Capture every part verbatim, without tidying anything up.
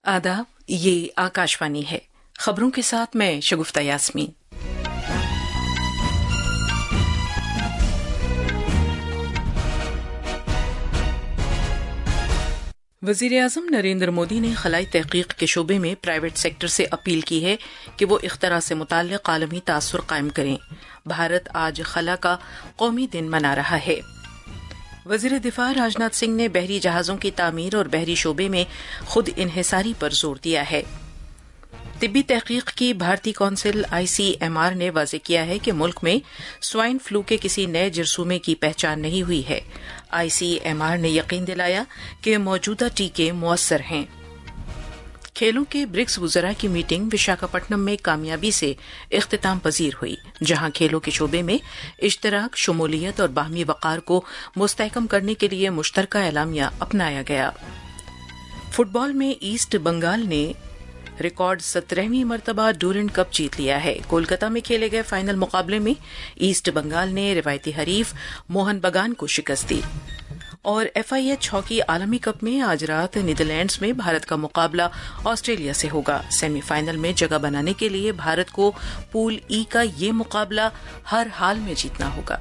आदाब, ये आकाशवाणी है। खबरों के साथ मैं शगुफ्ता यास्मीन। वज़ीर-ए-आज़म नरेंद्र मोदी ने खलाई तहकीक के शोबे में प्राइवेट सेक्टर से अपील की है कि वो इख्तरा से मुताल्लिक़ आलमी तासुर कायम करें। भारत आज खला का कौमी दिन मना रहा है। वज़ीर दिफा राजनाथ सिंह ने बहरी जहाज़ों की तामीर और बहरी शोबे में खुद इन्हिसारी पर जोर दिया है। तिब्बी तहकीक की भारतीय council I C M R ने वाज़ेह किया है कि मुल्क में स्वाइन फ्लू के किसी नए जरसूमे की पहचान नहीं हुई है। आई सी एम आर ने यकीन दिलाया कि मौजूदा टीके मुअस्सर हैं। खेलों के ब्रिक्स वुज़रा की मीटिंग विशाखापट्टनम में कामयाबी से इख्तिताम पजीर हुई, जहां खेलों के शोबे में इश्तराक, शमूलियत और बाहमी वक़ार को मुस्तहकम करने के लिए मुश्तरका एलामिया अपनाया गया। फुटबॉल में ईस्ट बंगाल ने रिकॉर्ड सत्रहवीं मरतबा डूरंड कप जीत लिया है। कोलकाता में खेले गए फाइनल मुकाबले में ईस्ट बंगाल ने रिवायती हरीफ मोहन बगान को शिकस्त दी। और एफ आई एच हॉकी आलमी कप में आज रात नीदरलैंड्स में भारत का मुकाबला ऑस्ट्रेलिया से होगा। सेमीफाइनल में जगह बनाने के लिए भारत को पूल ई का ये मुकाबला हर हाल में जीतना होगा।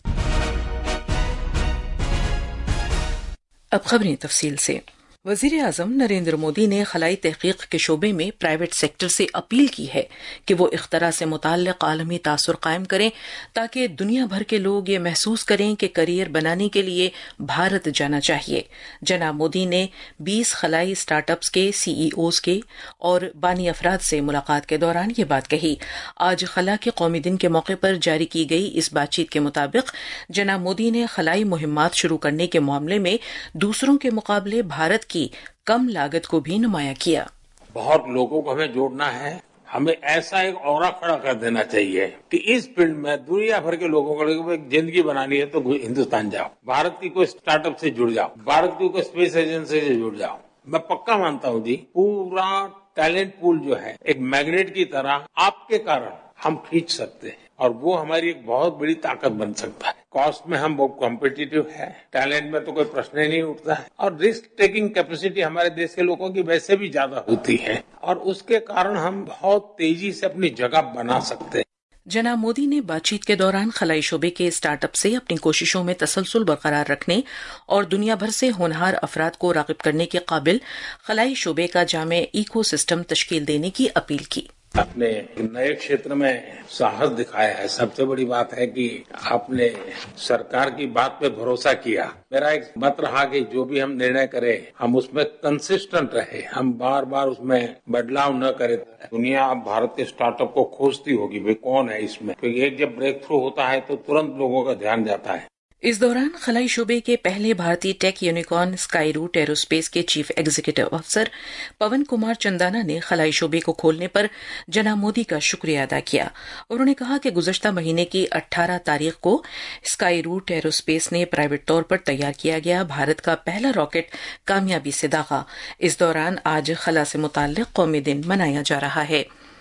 अब खबरें तफसील से। वज़ीर-ए-आज़म नरेंद्र मोदी ने खलाई तहकीक के शोबे में प्राइवेट सेक्टर से अपील की है कि वो इख्तरा से मुताल्लिक़ आलमी तासुर कायम करें, ताकि दुनिया भर के लोग ये महसूस करें कि करियर बनाने के लिए भारत जाना चाहिए। जनाब मोदी ने बीस खलाई स्टार्टअप्स के सी ई ओज़ के और बानी अफराद से मुलाकात के दौरान ये बात कही। आज खला के कौमी दिन के मौके पर जारी की गई इस बातचीत के मुताबिक जनाब मोदी ने खलाई मुहिम्मात शुरू करने के मामले में दूसरों के मुकाबले भारत की कम लागत को भी नुमाया किया। बहुत लोगों को हमें जोड़ना है, हमें ऐसा एक औरा खड़ा कर देना चाहिए कि इस फील्ड में दुनिया भर के लोगों को एक जिंदगी बनानी है तो हिंदुस्तान जाओ, भारत की कोई स्टार्टअप से जुड़ जाओ, भारत की कोई स्पेस एजेंसी से जुड़ जाओ। मैं पक्का मानता हूँ जी, पूरा टैलेंट पूल जो है एक मैग्नेट की तरह आपके कारण हम खींच सकते हैं और वो हमारी एक बहुत बड़ी ताकत बन सकता है। कॉस्ट में हम बहुत कॉम्पिटिटिव है, टैलेंट में तो कोई प्रश्न ही नहीं उठता है और रिस्क टेकिंग कैपेसिटी हमारे देश के लोगों की वैसे भी ज्यादा होती है और उसके कारण हम बहुत तेजी से अपनी जगह बना सकते हैं। जनाब मोदी ने बातचीत के दौरान खलाई शोबे के स्टार्टअप से अपनी कोशिशों में तसलसल बरकरार रखने और दुनिया भर से होनहार अफराद को राग़िब करने के काबिल खलाई शोबे का जामे इको सिस्टम तश्कील देने की अपील की। अपने नए क्षेत्र में साहस दिखाया है। सबसे बड़ी बात है कि आपने सरकार की बात पे भरोसा किया। मेरा एक मत रहा कि जो भी हम निर्णय करें हम उसमें कंसिस्टेंट रहे, हम बार बार उसमें बदलाव न करें। दुनिया अब भारत के स्टार्टअप को खोजती होगी, भाई कौन है इसमें, क्योंकि एक जब ब्रेक थ्रू होता है तो तुरंत लोगों का ध्यान जाता है। इस दौरान खलाई शोबे के पहले भारतीय tech unicorn Skyroot aerospace के चीफ एग्जीक्यूटिव अफसर पवन कुमार चंदाना ने खलाई शोबे को खोलने पर जनाब मोदी का शुक्रिया अदा किया। उन्होंने कहा कि गुज़श्ता महीने की अठारह तारीख को स्काई रूट एरोस्पेस ने प्राइवेट तौर पर तैयार किया गया भारत का पहला रॉकेट कामयाबी से दागा। इस दौरान आज खला से मुताल्लिक़ कौमी दिन मनाया जा रहा है।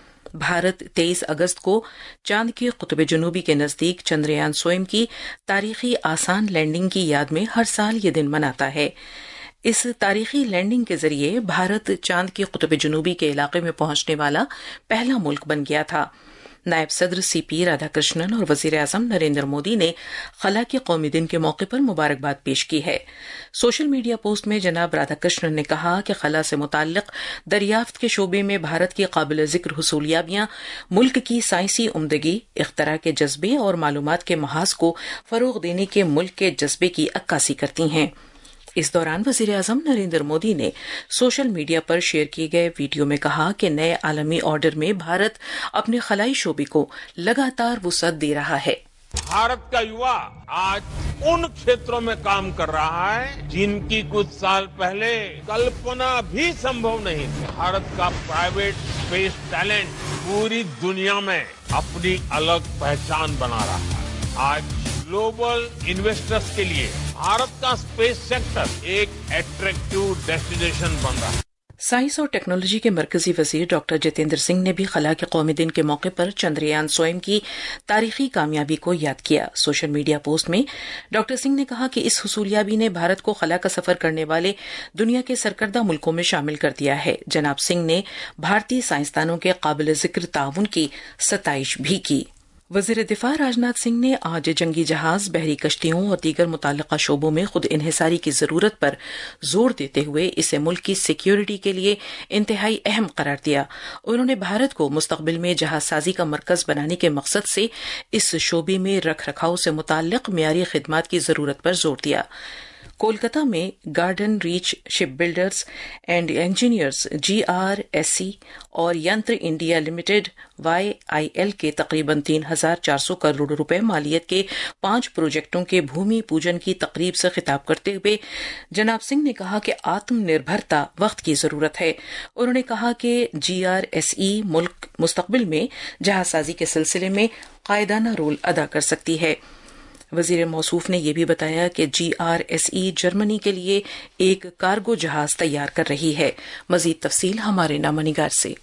भारत तेईस अगस्त को चांद के कुतुब जनूबी के नजदीक चंद्रयान स्वयं की तारीखी आसान लैंडिंग की याद में हर साल ये दिन मनाता है। इस तारीखी लैंडिंग के जरिए भारत चांद के कुतुब जनूबी के इलाके में पहुंचने वाला पहला मुल्क बन गया था। नायब सदर सी पी राधाकृष्णन और वज़ीर-ए-आज़म नरेंद्र मोदी ने खला के कौमी दिन के मौके पर मुबारकबाद पेश की है। सोशल मीडिया पोस्ट में जनाब राधाकृष्णन ने कहा कि खला से मुताल्लिक़ दरियाफ्त के शोबे में भारत की काबिल ज़िक्र हुसूलियाबियां मुल्क की साइंसी उम्दगी, इख्तरा के जज्बे और मालूमात के महाज को फरोग़ देने के मुल्क के जज्बे की अक्कासी करती हैं। इस दौरान वज़ीर-ए-आज़म नरेंद्र मोदी ने सोशल मीडिया पर शेयर किए गए वीडियो में कहा कि नए आलमी ऑर्डर में भारत अपने खलाई शोबे को लगातार वुसअत दे रहा है। भारत का युवा आज उन क्षेत्रों में काम कर रहा है जिनकी कुछ साल पहले कल्पना भी संभव नहीं थी। भारत का प्राइवेट स्पेस टैलेंट पूरी दुनिया में अपनी अलग पहचान बना रहा है। आज ग्लोबल इन्वेस्टर्स के लिए भारत का स्पेस सेक्टर एक अट्रैक्टिव डेस्टिनेशन बन रहा है। سائنس اور ٹیکنالوجی کے مرکزی وزیر ڈاکٹر جتیندر سنگھ نے بھی خلا کے قومی دن کے موقع پر چندریان سوئم کی تاریخی کامیابی کو یاد کیا. سوشل میڈیا پوسٹ میں ڈاکٹر سنگھ نے کہا کہ اس حصولیابی نے بھارت کو خلا کا سفر کرنے والے دنیا کے سرکردہ ملکوں میں شامل کر دیا ہے. جناب سنگھ نے بھارتی سائنسدانوں کے قابل ذکر تعاون کی ستائش بھی کی. وزیر دفاع راجناتھ سنگھ نے آج جنگی جہاز، بحری کشتیوں اور دیگر متعلقہ شعبوں میں خود انحصاری کی ضرورت پر زور دیتے ہوئے اسے ملک کی سیکیورٹی کے لیے انتہائی اہم قرار دیا. انہوں نے بھارت کو مستقبل میں جہاز سازی کا مرکز بنانے کے مقصد سے اس شعبے میں رکھ رکھاؤ سے متعلق معیاری خدمات کی ضرورت پر زور دیا. کولکتہ میں Garden Reach Shipbuilders and Engineers G R S C اور Yantra India Limited Y I L کے تقریباً تین ہزار چار سو کروڑ روپے مالیت کے پانچ پروجیکٹوں کے بھومی پوجن کی تقریب سے خطاب کرتے ہوئے جناب سنگھ نے کہا کہ آتم نربھرتا وقت کی ضرورت ہے. انہوں نے کہا کہ جی آر ایس ای ملک مستقبل میں جہاز سازی کے سلسلے میں قائدانہ رول ادا کر سکتی ہے. وزیر موصوف نے یہ بھی بتایا کہ G R S E Germany کے لیے ایک کارگو جہاز تیار کر رہی ہے. مزید تفصیل ہمارے نامہ نگار سے.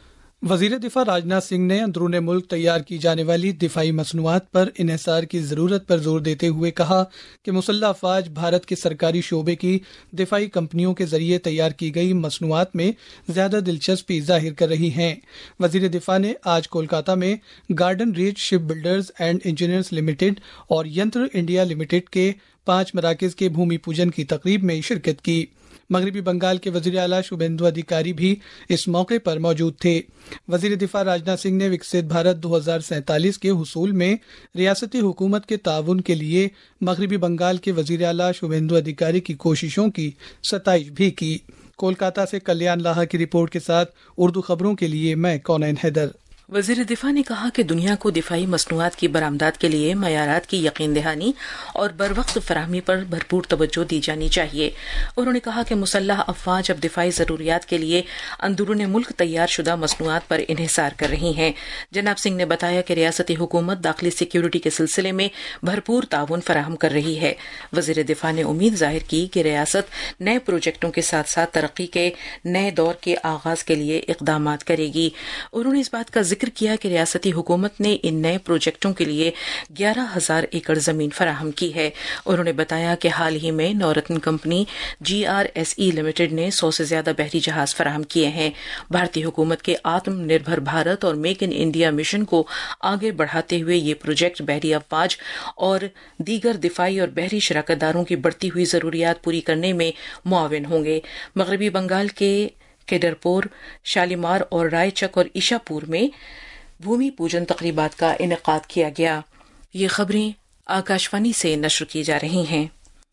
وزیر دفاع راجناتھ سنگھ نے اندرون ملک تیار کی جانے والی دفاعی مصنوعات پر انحصار کی ضرورت پر زور دیتے ہوئے کہا کہ مسلح افواج بھارت کے سرکاری شعبے کی دفاعی کمپنیوں کے ذریعے تیار کی گئی مصنوعات میں زیادہ دلچسپی ظاہر کر رہی ہیں. وزیر دفاع نے آج کولکاتہ میں Garden Reach Shipbuilders and Engineers Limited اور ینتر انڈیا لمیٹڈ کے پانچ مراکز کے بھومی پوجن کی تقریب میں شرکت کی. مغربی بنگال کے وزیر اعلیٰ شبھیندو ادھیکاری بھی اس موقع پر موجود تھے. وزیر دفاع راجناتھ سنگھ نے وکست بھارت دو ہزار سینتالیس کے حصول میں ریاستی حکومت کے تعاون کے لیے مغربی بنگال کے وزیر اعلیٰ شبھیندو ادھیکاری کی کوششوں کی ستائش بھی کی. کولکاتہ سے کلیان لاہا کی رپورٹ کے ساتھ اردو خبروں کے لیے میں کونین حیدر. وزیر دفاع نے کہا کہ دنیا کو دفاعی مصنوعات کی برآمدات کے لیے معیارات کی یقین دہانی اور بروقت فراہمی پر بھرپور توجہ دی جانی چاہیے. انہوں نے کہا کہ مسلح افواج اب دفاعی ضروریات کے لیے اندرون ملک تیار شدہ مصنوعات پر انحصار کر رہی ہیں. جناب سنگھ نے بتایا کہ ریاستی حکومت داخلی سیکیورٹی کے سلسلے میں بھرپور تعاون فراہم کر رہی ہے. وزیر دفاع نے امید ظاہر کی کہ ریاست نئے پروجیکٹوں کے ساتھ ساتھ ترقی کے نئے دور کے آغاز کے لیے اقدامات کرے گی. انہوں نے اس بات کا ذکر کیا کہ ریاستی حکومت نے ان نئے پروجیکٹوں کے لیے گیارہ ہزار ایکڑ زمین فراہم کی ہے. انہوں نے بتایا کہ حال ہی میں Navratna company G R S E Limited نے سو سے زیادہ بحری جہاز فراہم کیے ہیں. بھارتی حکومت کے آتم نربھر بھارت اور میک ان انڈیا مشن کو آگے بڑھاتے ہوئے یہ پروجیکٹ بحری افواج اور دیگر دفاعی اور بحری شراکت داروں کی بڑھتی ہوئی ضروریات پوری کرنے میں معاون ہوں گے. مغربی بنگال کے کیڈرپور، شالیمار اور رائے چک اور ایشا پور میں بھومی پوجن تقریبات کا انعقاد کیا گیا. یہ خبریں آکاشوانی سے نشر کی جا رہی ہیں.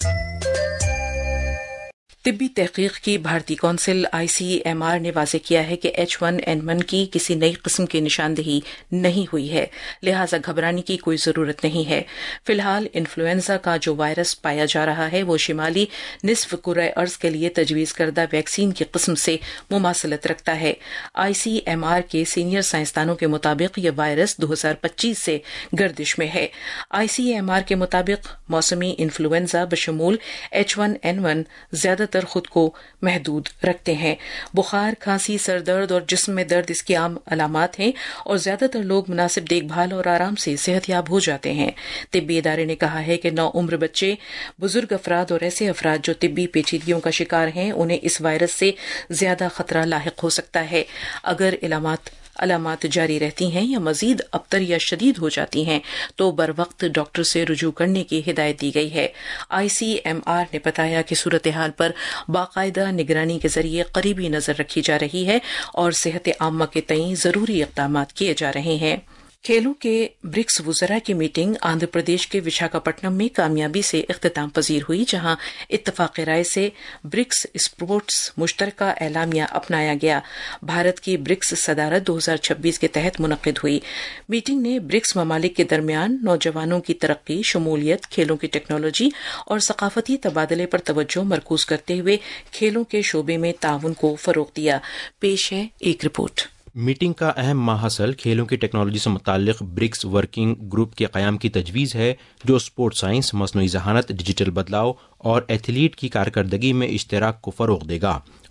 طبی تحقیق کی بھارتی council I C M R نے واضح کیا ہے کہ ایچ ون این ون کی کسی نئی قسم کی نشاندہی نہیں ہوئی ہے، لہٰذا گھبرانے کی کوئی ضرورت نہیں ہے. فی الحال انفلوئنزا کا جو وائرس پایا جا رہا ہے وہ شمالی نصف کرۂ ارض کے لیے تجویز کردہ ویکسین کی قسم سے مماثلت رکھتا ہے. آئی سی ایم آر کے سینئر سائنسدانوں کے مطابق یہ وائرس دو ہزار پچیس سے گردش میں ہے. آئی سی ایم آر کے مطابق موسمی انفلوئنزا بشمول ایچ ون این ون زیادہ تر خود کو محدود رکھتے ہیں. بخار، کھانسی، سر درد اور جسم میں درد اس کی عام علامات ہیں اور زیادہ تر لوگ مناسب دیکھ بھال اور آرام سے صحت یاب ہو جاتے ہیں. طبی ادارے نے کہا ہے کہ نو عمر بچے، بزرگ افراد اور ایسے افراد جو طبی پیچیدگیوں کا شکار ہیں انہیں اس وائرس سے زیادہ خطرہ لاحق ہو سکتا ہے. اگر علامات علامات جاری رہتی ہیں یا مزید ابتر یا شدید ہو جاتی ہیں تو بروقت ڈاکٹر سے رجوع کرنے کی ہدایت دی گئی ہے. آئی سی ایم آر نے بتایا کہ صورتحال پر باقاعدہ نگرانی کے ذریعے قریبی نظر رکھی جا رہی ہے اور صحت عامہ کے تئیں ضروری اقدامات کیے جا رہے ہیں. کھیلوں کے برکس وزراء کی میٹنگ آندھرا پردیش کے وشاکھاپٹنم میں کامیابی سے اختتام پذیر ہوئی، جہاں اتفاق رائے سے برکس اسپورٹس مشترکہ اعلامیہ اپنایا گیا. بھارت کی برکس صدارت دو ہزار چھبیس کے تحت منعقد ہوئی. میٹنگ نے برکس ممالک کے درمیان نوجوانوں کی ترقی، شمولیت، کھیلوں کی ٹیکنالوجی اور ثقافتی تبادلے پر توجہ مرکوز کرتے ہوئے کھیلوں کے شعبے میں تعاون کو فروغ دیا. پیش ہے ایک رپورٹ. میٹنگ کا اہم ماحصل کھیلوں کی ٹیکنالوجی سے متعلق برکس ورکنگ گروپ کے قیام کی تجویز ہے، جو اسپورٹ سائنس، مصنوعی ذہانت، ڈیجیٹل بدلاؤ اور ایتھلیٹ کی کارکردگی میں اشتراک کو فروغ دے گا.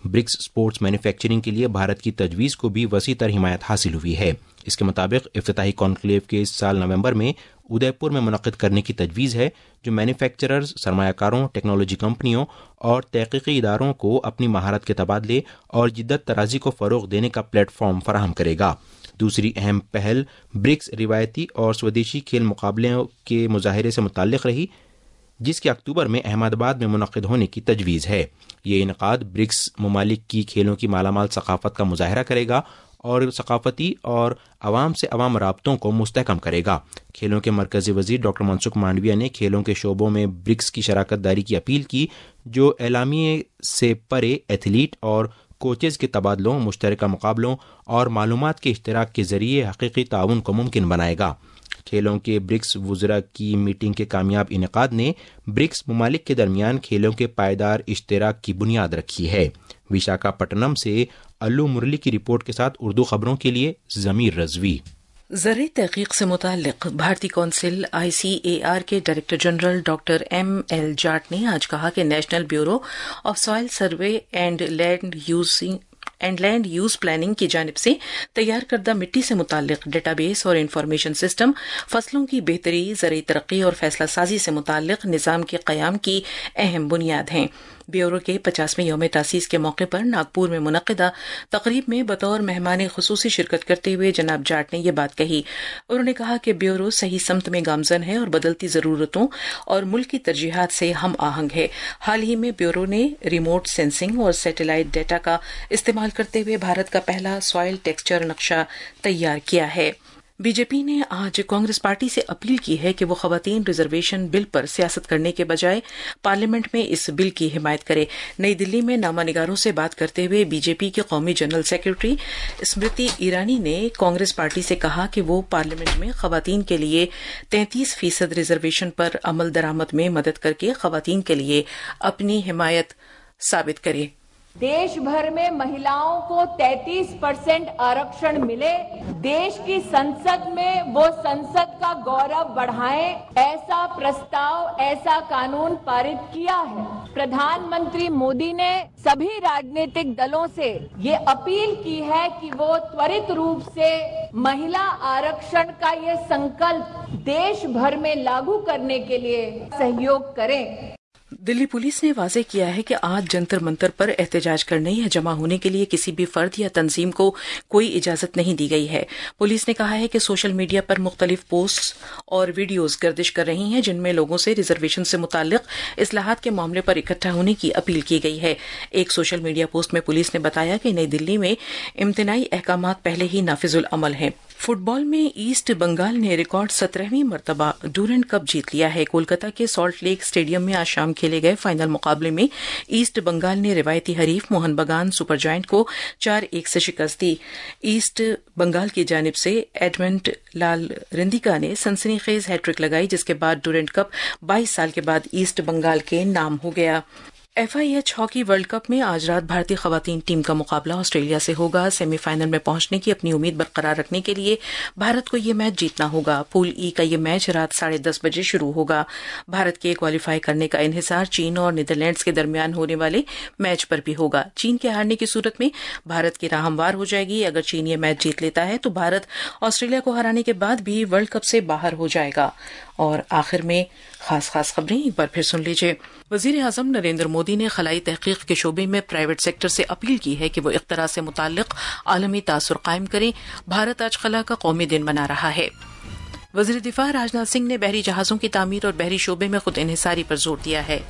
برکس اسپورٹس مینوفیکچرنگ کے لیے بھارت کی تجویز کو بھی وسیع تر حمایت حاصل ہوئی ہے۔ اس کے مطابق افتتاحی کانکلیو کے اس سال نومبر میں ادے پور میں منعقد کرنے کی تجویز ہے، جو مینوفیکچررز، سرمایہ کاروں، ٹیکنالوجی کمپنیوں اور تحقیقی اداروں کو اپنی مہارت کے تبادلے اور جدت طرازی کو فروغ دینے کا پلیٹ فارم فراہم کرے گا۔ دوسری اہم پہل برکس روایتی اور سودیشی کھیل مقابلوں کے مظاہرے سے متعلق رہی، جس کے اکتوبر میں احمد آباد میں منعقد ہونے کی تجویز ہے۔ یہ انعقاد برکس ممالک کی کھیلوں کی مالا مال ثقافت کا مظاہرہ کرے گا اور ثقافتی اور عوام سے عوام رابطوں کو مستحکم کرے گا۔ کھیلوں کے مرکزی وزیر ڈاکٹر منسکھ مانڈویہ نے کھیلوں کے شعبوں میں برکس کی شراکت داری کی اپیل کی، جو اعلامیے سے پرے ایتھلیٹ اور کوچز کے تبادلوں، مشترکہ مقابلوں اور معلومات کے اشتراک کے ذریعے حقیقی تعاون کو ممکن بنائے گا۔ کھیلوں کے برکس وزراء کی میٹنگ کے کامیاب انعقاد نے برکس ممالک کے درمیان کھیلوں کے پائیدار اشتراک کی بنیاد رکھی ہے۔ وشاکھاپٹنم سے الو مرلی کی رپورٹ کے ساتھ اردو خبروں کے لیے ضمیر رضوی۔ زرعی تحقیق سے متعلق بھارتی council I C A R کے director general doctor M L Jat نے آج کہا کہ National Bureau of Soil Survey and Land Using and Land Use Planning کی جانب سے تیار کردہ مٹی سے متعلق ڈیٹا بیس اور انفارمیشن سسٹم فصلوں کی بہتری، زرعی ترقی اور فیصلہ سازی سے متعلق نظام کے قیام کی اہم بنیاد ہیں۔ بیورو کے پچاسویں یوم تاسیس کے موقع پر ناگپور میں منعقدہ تقریب میں بطور مہمان خصوصی شرکت کرتے ہوئے جناب جاٹ نے یہ بات کہی۔ انہوں نے کہا کہ بیورو صحیح سمت میں گامزن ہے اور بدلتی ضرورتوں اور ملک کی ترجیحات سے ہم آہنگ ہے۔ حال ہی میں بیورو نے ریموٹ سینسنگ اور سیٹلائٹ ڈیٹا کا استعمال کرتے ہوئے بھارت کا پہلا سوائل ٹیکسچر نقشہ تیار کیا ہے۔ بی جے پی نے آج کانگریس پارٹی سے اپیل کی ہے کہ وہ خواتین ریزرویشن بل پر سیاست کرنے کے بجائے پارلیمنٹ میں اس بل کی حمایت کرے۔ نئی دلی میں نامہ نگاروں سے بات کرتے ہوئے بی جے پی کی قومی جنرل سیکرٹری اسمرتی ایرانی نے کانگریس پارٹی سے کہا کہ وہ پارلیمنٹ میں خواتین کے لیے تینتیس فیصد ریزرویشن پر عمل درآمد میں مدد کر کے خواتین کے لیے اپنی حمایت ثابت کرے۔ دیش بھر میں مہیلاؤں کو تینتیس پرسنٹ آرکشن ملے، دیش کی سنسد میں وہ سنسد کا گورو بڑھائیں، ایسا پرستاؤ، ایسا قانون پارت کیا ہے۔ پردھان منتری مودی نے سبھی راجنیتک دلوں سے یہ اپیل کی ہے کہ وہ تورت روپ سے مہیلا آرکشن کا یہ سنکلپ دیش بھر میں لاگو کرنے کے لیے سہیوگ کریں۔ دلی پولیس نے واضح کیا ہے کہ آج جنتر منتر پر احتجاج کرنے یا جمع ہونے کے لیے کسی بھی فرد یا تنظیم کو کوئی اجازت نہیں دی گئی ہے۔ پولیس نے کہا ہے کہ سوشل میڈیا پر مختلف پوسٹس اور ویڈیوز گردش کر رہی ہیں جن میں لوگوں سے ریزرویشن سے متعلق اصلاحات کے معاملے پر اکٹھا ہونے کی اپیل کی گئی ہے۔ ایک سوشل میڈیا پوسٹ میں پولیس نے بتایا کہ نئی دلی میں امتناعی احکامات پہلے ہی نافذ العمل ہیں۔ فٹ بال میں ایسٹ بنگال نے ریکارڈ سترہویں مرتبہ ڈورنٹ کپ جیت لیا ہے۔ کولکتہ کے سالٹ لیک اسٹیڈیم میں آج شام کھیلے گئے فائنل مقابلے میں ایسٹ بنگال نے روایتی حریف موہن بگان سپر جائنٹ کو چار ایک سے شکست دی۔ ایسٹ بنگال کی جانب سے ایڈمنڈ لال رندیکا نے سنسنی خیز ہیٹرک لگائی، جس کے بعد ڈورنٹ کپ بائیس سال کے بعد ایسٹ بنگال کے نام ہو گیا۔ F I H hockey World Cup میں آج رات بھارتی خواتین ٹیم کا مقابلہ آسٹریلیا سے ہوگا۔ سیمی فائنل میں پہنچنے کی اپنی امید برقرار رکھنے کے لیے بھارت کو یہ میچ جیتنا ہوگا۔ پول ای کا یہ میچ رات ساڑھے دس بجے شروع ہوگا۔ بھارت کے کوالیفائی کرنے کا انحصار چین اور نیدرلینڈز کے درمیان ہونے والے میچ پر بھی ہوگا۔ چین کے ہارنے کی صورت میں بھارت کی راہ ہموار ہو جائے گی۔ اگر چین یہ میچ جیت لیتا ہے تو بھارت آسٹریلیا کو ہرانے کے بعد بھی ورلڈ کپ سے باہر ہو جائے گا۔ اور آخر میں خاص خاص خبریں ایک بار پھر سن لیجیے۔ وزیر اعظم نریندر مودی نے خلائی تحقیق کے شعبے میں پرائیویٹ سیکٹر سے اپیل کی ہے کہ وہ اختراع سے متعلق عالمی تاثر قائم کریں۔ بھارت آج خلا کا قومی دن منا رہا ہے۔ وزیر دفاع راجناتھ سنگھ نے بحری جہازوں کی تعمیر اور بحری شعبے میں خود انحصاری پر زور دیا ہے۔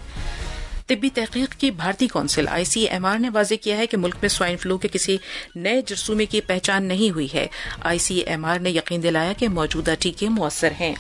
طبی تحقیق کی بھارتی council I C M R نے واضح کیا ہے کہ ملک میں سوائن فلو کے کسی نئے جرثومے کی پہچان نہیں ہوئی ہے۔ آئی سی ایم آر نے یقین دلایا کہ موجودہ ٹیکے مؤثر ہیں۔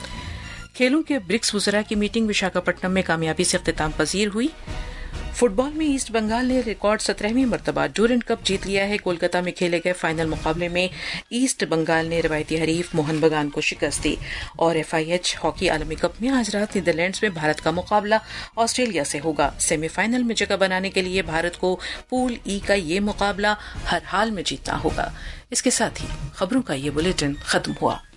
کھیلوں کے برکس وزراء کی میٹنگ وشاکھاپٹنم میں کامیابی سے اختتام پذیر ہوئی۔ فٹ بال میں ایسٹ بنگال نے ریکارڈ سترہویں مرتبہ ڈورنٹ کپ جیت لیا ہے۔ کولکتہ میں کھیلے گئے فائنل مقابلے میں ایسٹ بنگال نے روایتی حریف موہن بگان کو شکست دی۔ اور ایف آئی ایچ ہاکی عالمی کپ میں آج رات نیدرلینڈز میں بھارت کا مقابلہ آسٹریلیا سے ہوگا۔ سیمی فائنل میں جگہ بنانے کے لیے بھارت کو پول ای کا یہ مقابلہ ہر حال میں جیتنا ہوگا۔ اس کے ساتھ ہی خبروں کا یہ بلیٹن ختم ہوا۔